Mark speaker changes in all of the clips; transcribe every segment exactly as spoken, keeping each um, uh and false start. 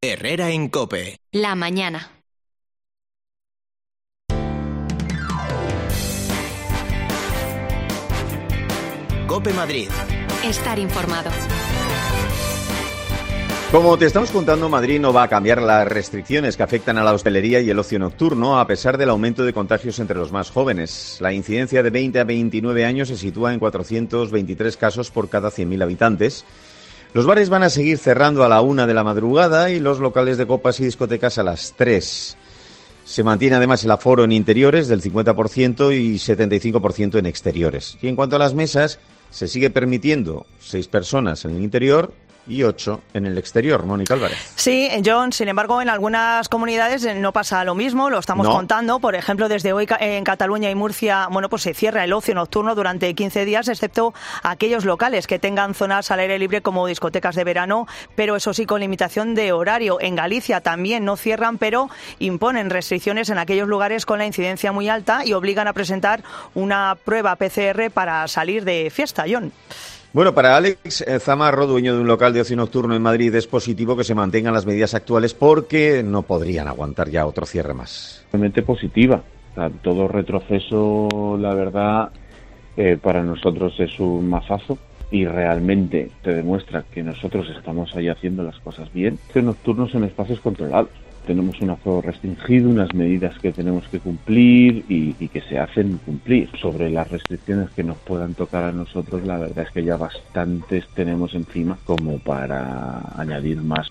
Speaker 1: Herrera en COPE.
Speaker 2: La mañana.
Speaker 1: COPE Madrid.
Speaker 2: Estar informado.
Speaker 3: Como te estamos contando, Madrid no va a cambiar las restricciones que afectan a la hostelería y el ocio nocturno, a pesar del aumento de contagios entre los más jóvenes. La incidencia de veinte a veintinueve años se sitúa en cuatrocientos veintitrés casos por cada cien mil habitantes. Los bares van a seguir cerrando a la una de la madrugada y los locales de copas y discotecas a las tres. Se mantiene además el aforo en interiores del cincuenta por ciento y setenta y cinco por ciento en exteriores. Y en cuanto a las mesas, se sigue permitiendo seis personas en el interior y ocho en el exterior. Mónica Álvarez.
Speaker 4: Sí, John, sin embargo, en algunas comunidades no pasa lo mismo, lo estamos no. contando. Por ejemplo, desde hoy en Cataluña y Murcia, bueno, pues se cierra el ocio nocturno durante quince días, excepto aquellos locales que tengan zonas al aire libre como discotecas de verano, pero eso sí, con limitación de horario. En Galicia también no cierran, pero imponen restricciones en aquellos lugares con la incidencia muy alta y obligan a presentar una prueba P C R para salir de fiesta, John.
Speaker 3: Bueno, para Alex Zamarro, dueño de un local de ocio nocturno en Madrid, es positivo que se mantengan las medidas actuales porque no podrían aguantar ya otro cierre más.
Speaker 5: Realmente positiva. O sea, todo retroceso, la verdad, eh, para nosotros es un mazazo y realmente te demuestra que nosotros estamos ahí haciendo las cosas bien. Los nocturnos en espacios controlados. Tenemos un aforo restringido, unas medidas que tenemos que cumplir y, y que se hacen cumplir. Sobre las restricciones que nos puedan tocar a nosotros, la verdad es que ya bastantes tenemos encima como para añadir más.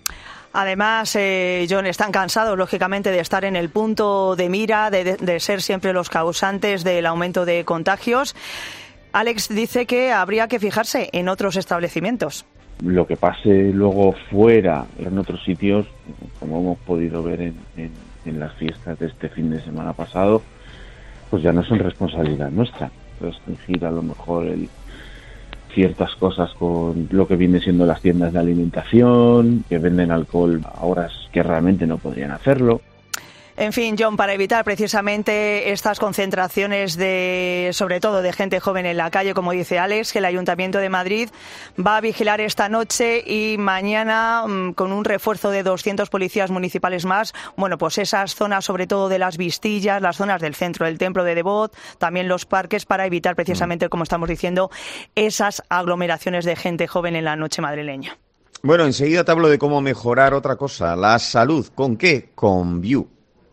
Speaker 4: Además, eh, John, están cansados, lógicamente, de estar en el punto de mira, de, de, de ser siempre los causantes del aumento de contagios. Alex dice que habría que fijarse en otros establecimientos.
Speaker 5: Lo que pase luego fuera, en otros sitios, como hemos podido ver en, en, en las fiestas de este fin de semana pasado, pues ya no son responsabilidad nuestra. Restringir a lo mejor el, ciertas cosas con lo que viene siendo las tiendas de alimentación, que venden alcohol a horas que realmente no podrían hacerlo.
Speaker 4: En fin, John, para evitar precisamente estas concentraciones de, sobre todo de gente joven en la calle, como dice Alex, que el Ayuntamiento de Madrid va a vigilar esta noche y mañana con un refuerzo de doscientos policías municipales más. Bueno, pues esas zonas, sobre todo de las Vistillas, las zonas del centro del Templo de Devot, también los parques, para evitar precisamente, como estamos diciendo, esas aglomeraciones de gente joven en la noche madrileña.
Speaker 3: Bueno, enseguida te hablo de cómo mejorar otra cosa, la salud. ¿Con qué? Con View.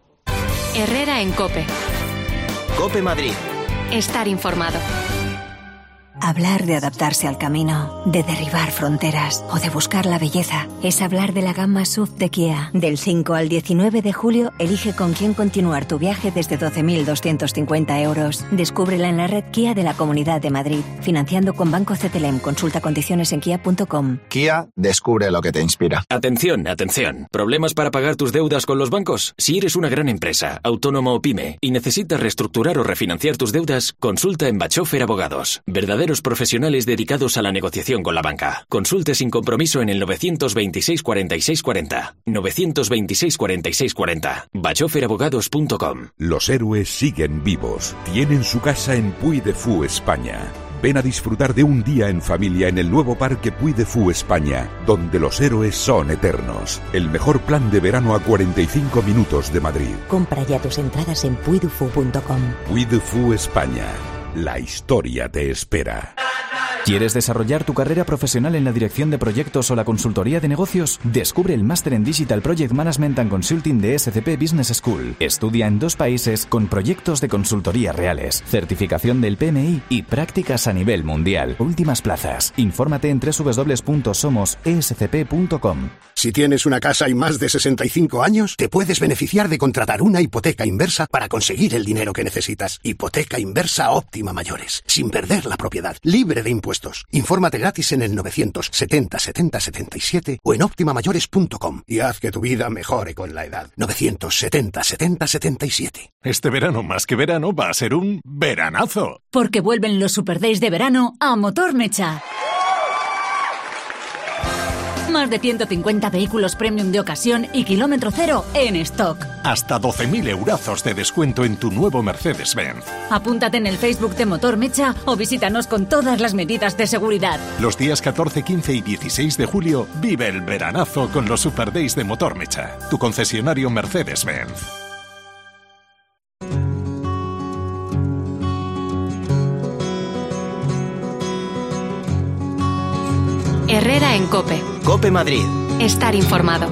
Speaker 2: Herrera en COPE.
Speaker 1: COPE Madrid.
Speaker 2: Estar informado.
Speaker 6: Hablar de adaptarse al camino, de derribar fronteras o de buscar la belleza es hablar de la gama S U V de Kia. Del cinco al diecinueve de julio, elige con quién continuar tu viaje desde doce mil doscientos cincuenta euros. Descúbrela en la red Kia de la Comunidad de Madrid, financiando con Banco C T L M. Consulta condiciones en kia punto com.
Speaker 7: Kia, descubre lo que te inspira.
Speaker 8: Atención, atención. ¿Problemas para pagar tus deudas con los bancos? Si eres una gran empresa, autónomo o pyme y necesitas reestructurar o refinanciar tus deudas, consulta en Bachofer Abogados. Verdaderos profesionales dedicados a la negociación con la banca. Consulte sin compromiso en el novecientos veintiséis cuarenta y seis cuarenta. novecientos veintiséis cuarenta y seis cuarenta. bachofer abogados punto com.
Speaker 9: Los héroes siguen vivos. Tienen su casa en Puy de Fou, España. Ven a disfrutar de un día en familia en el nuevo Parque Puy de Fou, España, donde los héroes son eternos. El mejor plan de verano a cuarenta y cinco minutos de Madrid.
Speaker 10: Compra ya tus entradas en puy de fou punto com.
Speaker 9: Puy de Fou, España. La historia te espera.
Speaker 11: ¿Quieres desarrollar tu carrera profesional en la dirección de proyectos o la consultoría de negocios? Descubre el máster en Digital Project Management and Consulting de S C P Business School. Estudia en dos países con proyectos de consultoría reales, certificación del P M I y prácticas a nivel mundial. Últimas plazas. Infórmate en doble u doble u doble u punto somos e s c p punto com.
Speaker 12: Si tienes una casa y más de sesenta y cinco años, te puedes beneficiar de contratar una hipoteca inversa para conseguir el dinero que necesitas. Hipoteca inversa óptima mayores, sin perder la propiedad, libre de impuestos. Infórmate gratis en el novecientos setenta setenta setenta y siete o en óptima mayores punto com y haz que tu vida mejore con la edad. novecientos setenta setenta setenta y siete.
Speaker 13: Este verano más que verano va a ser un veranazo.
Speaker 14: Porque vuelven los Super Days de verano a Motor Mecha. Más de ciento cincuenta vehículos premium de ocasión y kilómetro cero en stock.
Speaker 13: Hasta doce mil eurazos de descuento en tu nuevo Mercedes-Benz.
Speaker 14: Apúntate en el Facebook de Motor Mecha o visítanos con todas las medidas de seguridad.
Speaker 13: Los días catorce, quince y dieciséis de julio vive el veranazo con los Super Days de Motor Mecha, tu concesionario Mercedes-Benz.
Speaker 2: Herrera en COPE.
Speaker 1: COPE Madrid.
Speaker 2: Estar informado.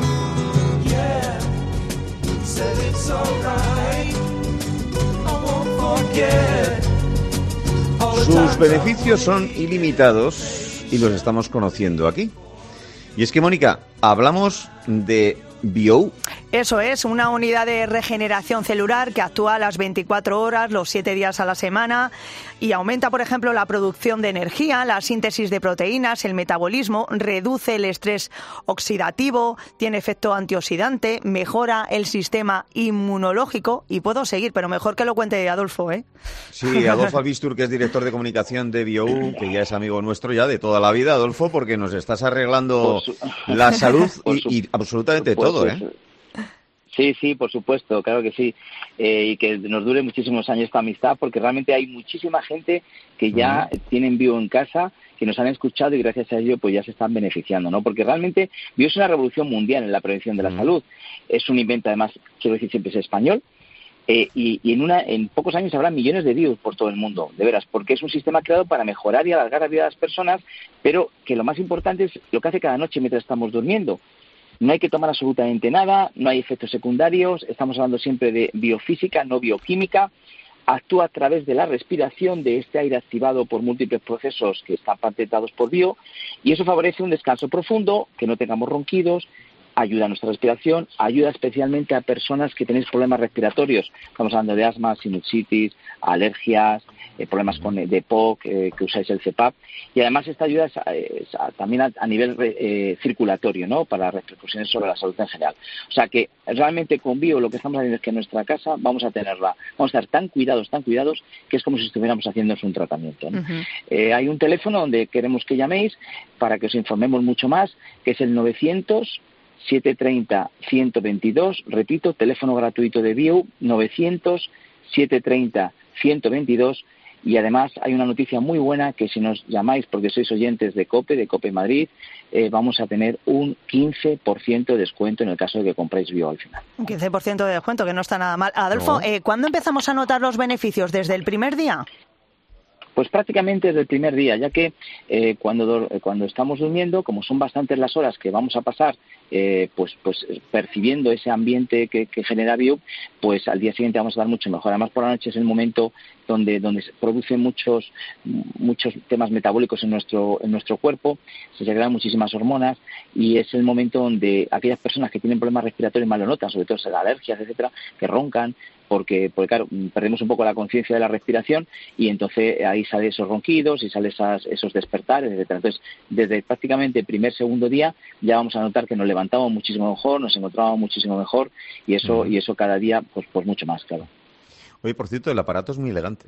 Speaker 3: Sus beneficios son ilimitados y los estamos conociendo aquí. Y es que, Mónica, hablamos de Bio.
Speaker 4: Eso es, una unidad de regeneración celular que actúa a las veinticuatro horas, los siete días a la semana y aumenta, por ejemplo, la producción de energía, la síntesis de proteínas, el metabolismo, reduce el estrés oxidativo, tiene efecto antioxidante, mejora el sistema inmunológico y puedo seguir, pero mejor que lo cuente Adolfo, ¿eh?
Speaker 3: Sí, Adolfo Albistur, que es director de comunicación de Bio, que ya es amigo nuestro ya de toda la vida, Adolfo, porque nos estás arreglando su... la salud y, y absolutamente pues, todo, ¿eh?
Speaker 15: Sí, sí, por supuesto, claro que sí. Eh, y que nos dure muchísimos años esta amistad, porque realmente hay muchísima gente que ya uh-huh. tienen Bio en casa, que nos han escuchado y gracias a ello pues ya se están beneficiando, ¿no? Porque realmente Bio es una revolución mundial en la prevención de la uh-huh. salud. Es un invento, además, quiero decir, siempre es español. Eh, y, y en una en pocos años habrá millones de Bios por todo el mundo, de veras, porque es un sistema creado para mejorar y alargar la vida de las personas, pero que lo más importante es lo que hace cada noche mientras estamos durmiendo. No hay que tomar absolutamente nada, no hay efectos secundarios, estamos hablando siempre de biofísica, no bioquímica, actúa a través de la respiración de este aire activado por múltiples procesos que están patentados por Bio, y eso favorece un descanso profundo, que no tengamos ronquidos, ayuda a nuestra respiración, ayuda especialmente a personas que tenéis problemas respiratorios, estamos hablando de asma, sinusitis, alergias, eh, problemas con de P O C, eh, que usáis el C PAP, y además esta ayuda es, es a, también a, a nivel eh, circulatorio, ¿no?, para repercusiones sobre la salud en general. O sea que realmente con Bio lo que estamos haciendo es que en nuestra casa vamos a tenerla, vamos a estar tan cuidados, tan cuidados, que es como si estuviéramos haciendo un tratamiento, ¿no? Uh-huh. Eh, hay un teléfono donde queremos que llaméis para que os informemos mucho más, que es el novecientos, setecientos treinta, ciento veintidós, repito, teléfono gratuito de Bio, novecientos, setecientos treinta, ciento veintidós, y además hay una noticia muy buena, que si nos llamáis porque sois oyentes de COPE, de COPE Madrid, eh, vamos a tener un quince por ciento de descuento en el caso de que compréis Bio al final.
Speaker 4: Un quince por ciento de descuento, que no está nada mal. Adolfo, no. eh, ¿cuándo empezamos a notar los beneficios? ¿Desde el primer día?
Speaker 15: Pues prácticamente desde el primer día, ya que eh, cuando cuando estamos durmiendo, como son bastantes las horas que vamos a pasar eh, pues pues percibiendo ese ambiente que, que genera Bio, pues al día siguiente vamos a dar mucho mejor. Además, por la noche es el momento donde donde se producen muchos muchos temas metabólicos en nuestro en nuestro cuerpo, se segregan muchísimas hormonas y es el momento donde aquellas personas que tienen problemas respiratorios más lo notan, sobre todo alergias, etcétera, que roncan, porque, porque claro, perdemos un poco la conciencia de la respiración y entonces ahí salen esos ronquidos y salen esas, esos despertares, etcétera. Entonces, desde prácticamente el primer, segundo día ya vamos a notar que nos levantamos muchísimo mejor, nos encontramos muchísimo mejor y eso uh-huh. y eso cada día pues pues mucho más, claro.
Speaker 3: Oye, por cierto, el aparato es muy elegante.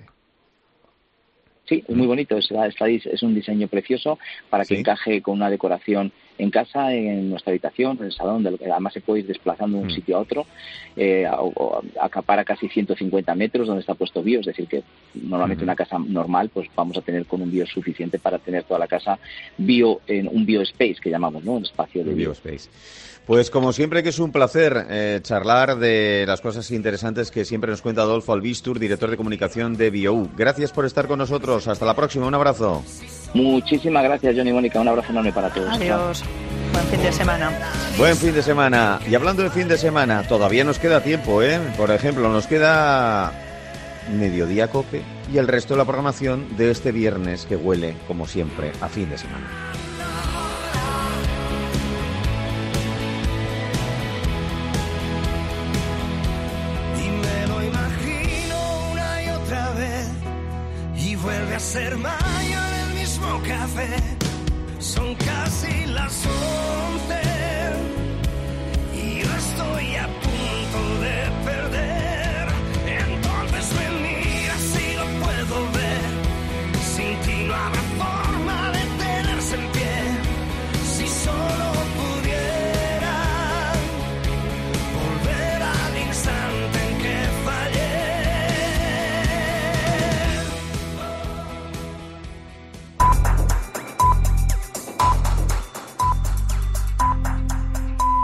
Speaker 15: Sí, es muy bonito, es, es un diseño precioso para que ¿Sí? encaje con una decoración en casa, en nuestra habitación, en el salón, de lo que además se puede ir desplazando de un mm. sitio a otro, eh, o, o acapara casi ciento cincuenta metros donde está puesto Bio, es decir que normalmente mm. una casa normal pues vamos a tener con un Bio suficiente para tener toda la casa Bio, en un Bio Space que llamamos, ¿no? Un espacio de Bio
Speaker 3: Space. Pues como siempre que es un placer eh, charlar de las cosas interesantes que siempre nos cuenta Adolfo Albistur, director de comunicación de Bio. Gracias por estar con nosotros. Hasta la próxima. Un abrazo.
Speaker 15: Muchísimas gracias, John y Mónica. Un abrazo enorme para todos.
Speaker 4: Adiós. Buen fin de semana.
Speaker 3: Buen fin de semana. Y hablando de fin de semana, todavía nos queda tiempo, ¿eh? Por ejemplo, nos queda Mediodía Cope y el resto de la programación de este viernes que huele, como siempre, a fin de semana.
Speaker 16: Vuelve a ser mayo en el mismo café. Son casi las once.